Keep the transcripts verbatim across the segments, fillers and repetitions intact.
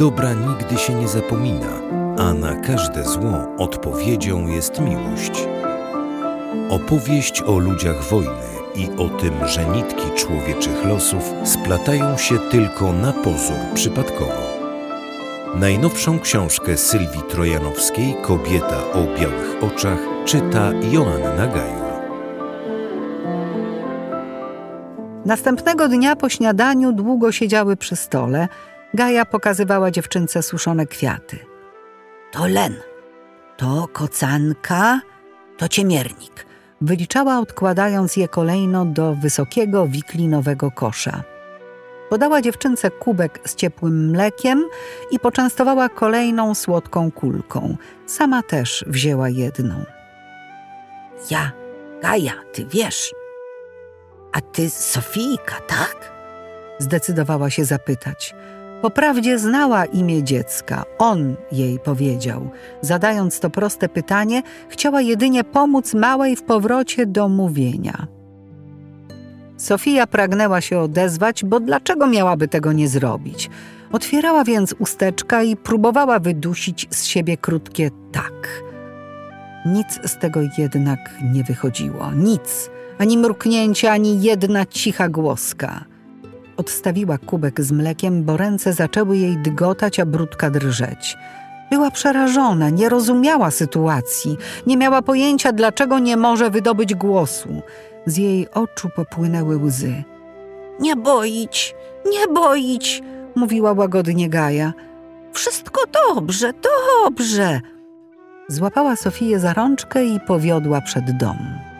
Dobra nigdy się nie zapomina, a na każde zło odpowiedzią jest miłość. Opowieść o ludziach wojny i o tym, że nitki człowieczych losów splatają się tylko na pozór przypadkowo. Najnowszą książkę Sylwii Trojanowskiej „Kobieta o białych oczach” czyta Joanna Gajur. Następnego dnia po śniadaniu długo siedziały przy stole. Gaja pokazywała dziewczynce suszone kwiaty. To len, to kocanka, to ciemiernik. Wyliczała, odkładając je kolejno do wysokiego, wiklinowego kosza. Podała dziewczynce kubek z ciepłym mlekiem i poczęstowała kolejną słodką kulką. Sama też wzięła jedną. Ja, Gaja, ty wiesz, a ty Sofijka, tak? Zdecydowała się zapytać. Poprawdzie znała imię dziecka, on jej powiedział. Zadając to proste pytanie, chciała jedynie pomóc małej w powrocie do mówienia. Sofia pragnęła się odezwać, bo dlaczego miałaby tego nie zrobić? Otwierała więc usteczka i próbowała wydusić z siebie krótkie tak. Nic z tego jednak nie wychodziło. Nic. Ani mruknięcie, ani jedna cicha głoska. Odstawiła kubek z mlekiem, bo ręce zaczęły jej dygotać, a brudka drżeć. Była przerażona, nie rozumiała sytuacji, nie miała pojęcia, dlaczego nie może wydobyć głosu. Z jej oczu popłynęły łzy. Nie boić, nie boić, mówiła łagodnie Gaja. Wszystko dobrze, dobrze. Złapała Sofiję za rączkę i powiodła przed dom.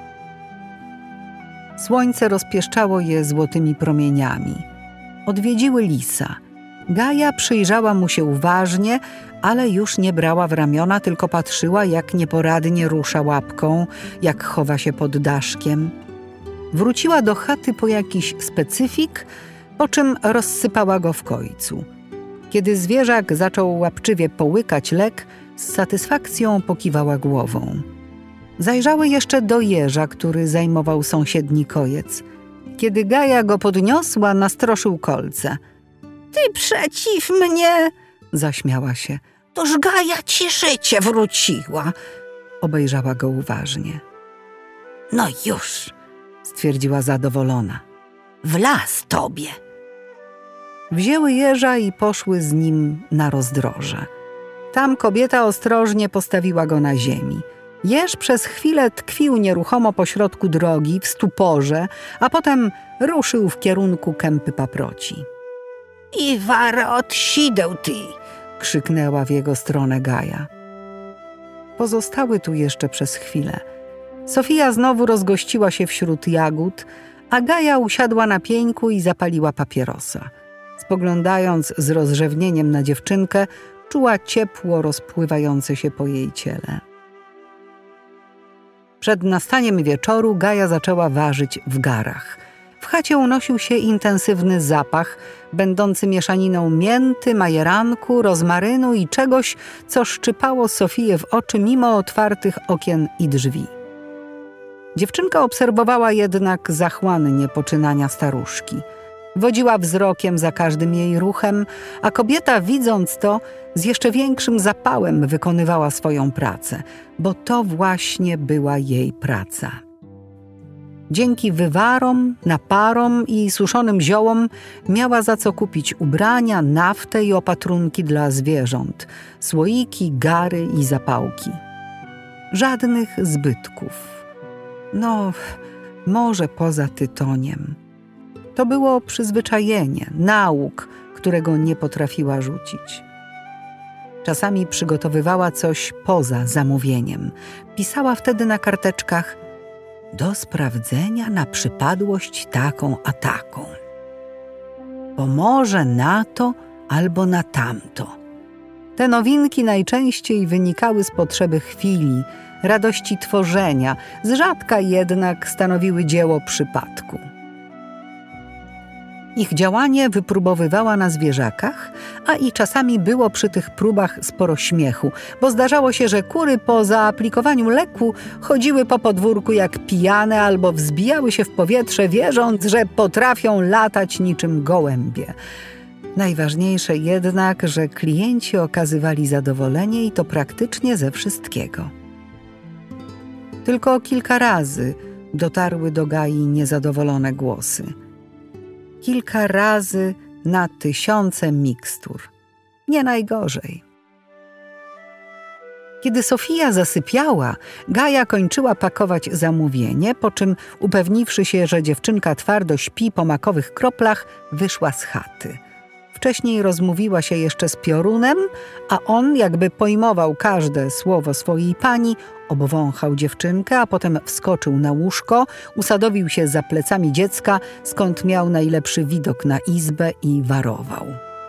Słońce rozpieszczało je złotymi promieniami. Odwiedziły lisa. Gaja przyjrzała mu się uważnie, ale już nie brała w ramiona, tylko patrzyła, jak nieporadnie rusza łapką, jak chowa się pod daszkiem. Wróciła do chaty po jakiś specyfik, po czym rozsypała go w końcu. Kiedy zwierzak zaczął łapczywie połykać lek, z satysfakcją pokiwała głową. Zajrzały jeszcze do jeża, który zajmował sąsiedni kojec. Kiedy Gaja go podniosła, nastroszył kolce. Ty przeciw mnie, zaśmiała się. Toż Gaja ci życie wróciła. Obejrzała go uważnie. No już, stwierdziła zadowolona. W las tobie. Wzięły jeża i poszły z nim na rozdroże. Tam kobieta ostrożnie postawiła go na ziemi. Jeż przez chwilę tkwił nieruchomo pośrodku drogi, w stuporze, a potem ruszył w kierunku kępy paproci. I wara od sideł ty, krzyknęła w jego stronę Gaja. Pozostały tu jeszcze przez chwilę. Sofia znowu rozgościła się wśród jagód, a Gaja usiadła na pieńku i zapaliła papierosa. Spoglądając z rozrzewnieniem na dziewczynkę, czuła ciepło rozpływające się po jej ciele. Przed nastaniem wieczoru Gaja zaczęła warzyć w garach. W chacie unosił się intensywny zapach, będący mieszaniną mięty, majeranku, rozmarynu i czegoś, co szczypało Sofiję w oczy mimo otwartych okien i drzwi. Dziewczynka obserwowała jednak zachłannie poczynania staruszki. Wodziła wzrokiem za każdym jej ruchem, a kobieta, widząc to, z jeszcze większym zapałem wykonywała swoją pracę, bo to właśnie była jej praca. Dzięki wywarom, naparom i suszonym ziołom miała za co kupić ubrania, naftę i opatrunki dla zwierząt, słoiki, gary i zapałki. Żadnych zbytków. No, może poza tytoniem. To było przyzwyczajenie, nauk, którego nie potrafiła rzucić. Czasami przygotowywała coś poza zamówieniem. Pisała wtedy na karteczkach: do sprawdzenia na przypadłość taką a taką. Pomoże na to albo na tamto. Te nowinki najczęściej wynikały z potrzeby chwili, radości tworzenia, z rzadka jednak stanowiły dzieło przypadku. Ich działanie wypróbowywała na zwierzakach, a i czasami było przy tych próbach sporo śmiechu, bo zdarzało się, że kury po zaaplikowaniu leku chodziły po podwórku jak pijane albo wzbijały się w powietrze, wierząc, że potrafią latać niczym gołębie. Najważniejsze jednak, że klienci okazywali zadowolenie i to praktycznie ze wszystkiego. Tylko kilka razy dotarły do Gai niezadowolone głosy. Kilka razy na tysiące mikstur. Nie najgorzej. Kiedy Sofia zasypiała, Gaja kończyła pakować zamówienie, po czym upewniwszy się, że dziewczynka twardo śpi po makowych kroplach, wyszła z chaty. Wcześniej rozmówiła się jeszcze z Piorunem, a on, jakby pojmował każde słowo swojej pani, obwąchał dziewczynkę, a potem wskoczył na łóżko, usadowił się za plecami dziecka, skąd miał najlepszy widok na izbę i warował.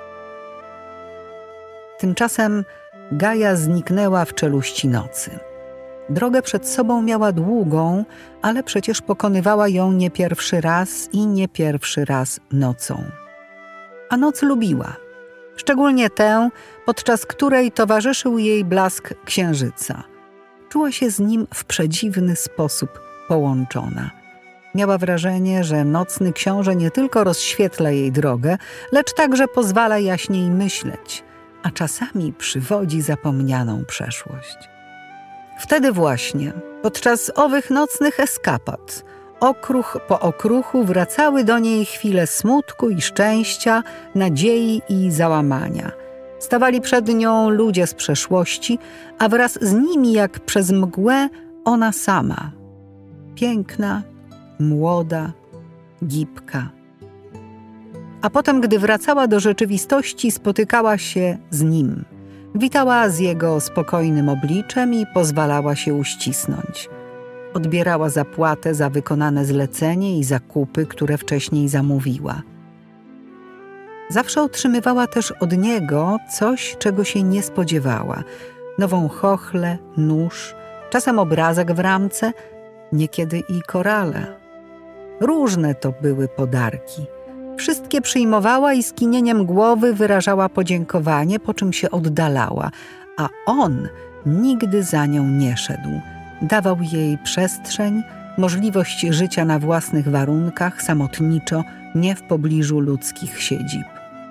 Tymczasem Gaja zniknęła w czeluści nocy. Drogę przed sobą miała długą, ale przecież pokonywała ją nie pierwszy raz i nie pierwszy raz nocą. A noc lubiła, szczególnie tę, podczas której towarzyszył jej blask księżyca. Czuła się z nim w przedziwny sposób połączona. Miała wrażenie, że nocny książę nie tylko rozświetla jej drogę, lecz także pozwala jaśniej myśleć, a czasami przywodzi zapomnianą przeszłość. Wtedy właśnie, podczas owych nocnych eskapad, okruch po okruchu wracały do niej chwile smutku i szczęścia, nadziei i załamania. Stawali przed nią ludzie z przeszłości, a wraz z nimi jak przez mgłę ona sama. Piękna, młoda, gibka. A potem, gdy wracała do rzeczywistości, spotykała się z nim. Witała z jego spokojnym obliczem i pozwalała się uścisnąć. Odbierała zapłatę za wykonane zlecenie i zakupy, które wcześniej zamówiła. Zawsze otrzymywała też od niego coś, czego się nie spodziewała. Nową chochlę, nóż, czasem obrazek w ramce, niekiedy i korale. Różne to były podarki. Wszystkie przyjmowała i skinieniem głowy wyrażała podziękowanie, po czym się oddalała, a on nigdy za nią nie szedł. Dawał jej przestrzeń, możliwość życia na własnych warunkach, samotniczo, nie w pobliżu ludzkich siedzib.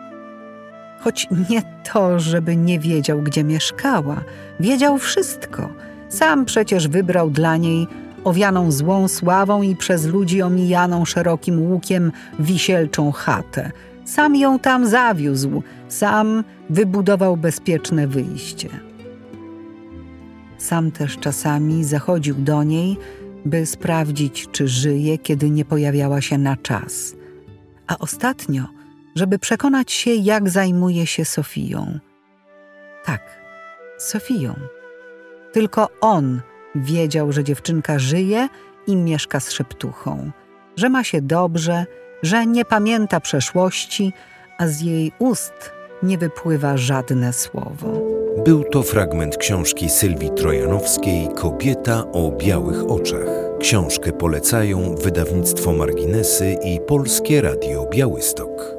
Choć nie to, żeby nie wiedział, gdzie mieszkała, wiedział wszystko. Sam przecież wybrał dla niej owianą złą sławą i przez ludzi omijaną szerokim łukiem wisielczą chatę. Sam ją tam zawiózł, sam wybudował bezpieczne wyjście. Sam też czasami zachodził do niej, by sprawdzić, czy żyje, kiedy nie pojawiała się na czas. A ostatnio, żeby przekonać się, jak zajmuje się Sofią. Tak, Sofią. Tylko on wiedział, że dziewczynka żyje i mieszka z szeptuchą, że ma się dobrze, że nie pamięta przeszłości, a z jej ust nie wypływa żadne słowo. Był to fragment książki Sylwii Trojanowskiej „Kobieta o białych oczach”. Książkę polecają wydawnictwo Marginesy i Polskie Radio Białystok.